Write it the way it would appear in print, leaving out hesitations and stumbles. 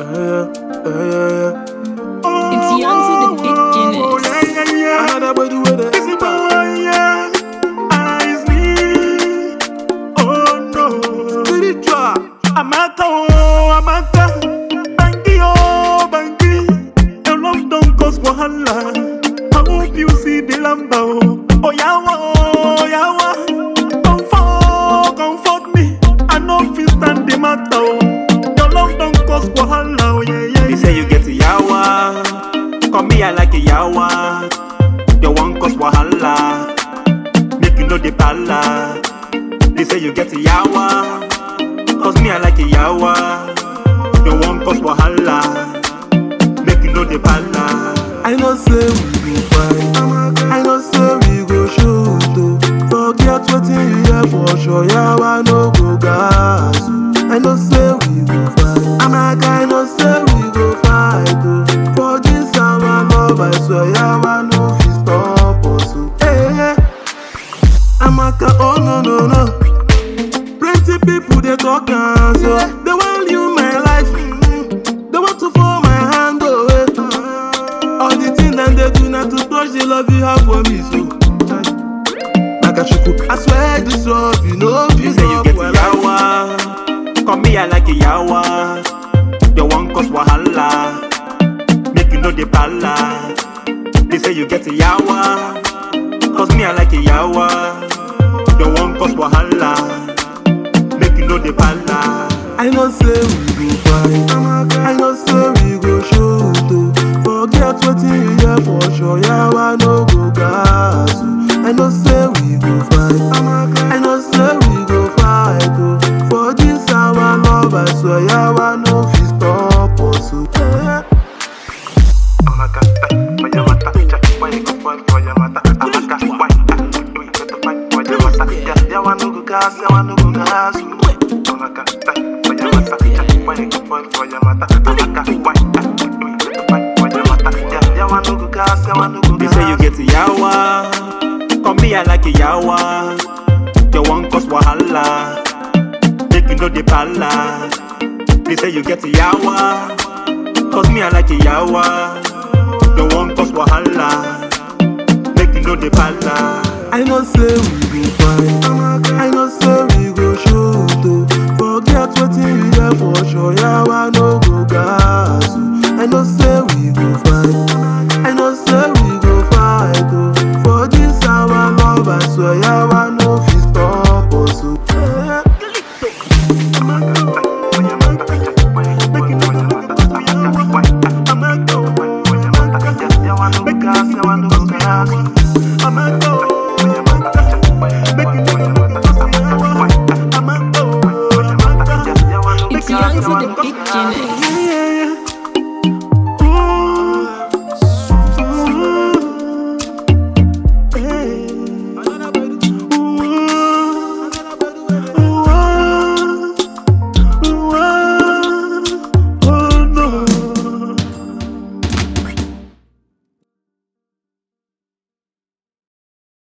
It's young to the big Guinness. Another body with it. It's me. Oh no. Spiritual. Amata. Banky, oh, banky. Your love don't cause wahala. I hope you see the lamba. Oh, yawa. Comfort me. I know if you stand the matter. Your love don't cause wahala. Oh, yeah. They say you get a yawa. Come me, I like a yawa. Your one cause wahala. Make you know the pala. They say you get a yawa. Cause me, I like a yawa. Your one cause wahala. Make you know the pala. I know say we go fight. I know say we go shoot. Forget what you hear for sure. Yawa no go gas. I know say we go fight. I know say we go fight. For this our love, I swear yawa no fit stop us. Hey, Amaka, oh no. Plenty people they talk so they want you my life. They want to fall my hand away. All the things that they do not to touch the love you have for me. So I swear this love you know. You say you get a yawa. Come me, I like a yawa. Your one cause wahala. Make you know the pala. They say you get a yawa. Cause me, I like a yawa. Your one cause wahala. Make you know the pala. I know say we go fight. I know say we go shoot. Forget what you hear for sure. Yawa no go gas. I know say we go fight. I know say we go fight. For this our love, I swear yawa no fit stop us. Amaka, for your matter, why you go fight for your matter? Amaka, why do you get to fight for your matter? Yawa no go gas, yawa no go gas. Amaka, for your matter, why you go fight for your matter? Amaka, why do you get to fight for your matter? Yawa no go gas, yawa no go gas. They say you get a yawa. Come me, I like a yawa. Your one cause wahala. Make you know the pala. They say you get a yawa. Cause me, I like a yawa. Your one cause wahala. Make you know the pala. I know say we go fight. I know say we go shoot. Forget what you hear for sure. Yawa no go gas. I know say we go fight. I know say we go fight. For this our love, I swear yawa no fit stop us. I'm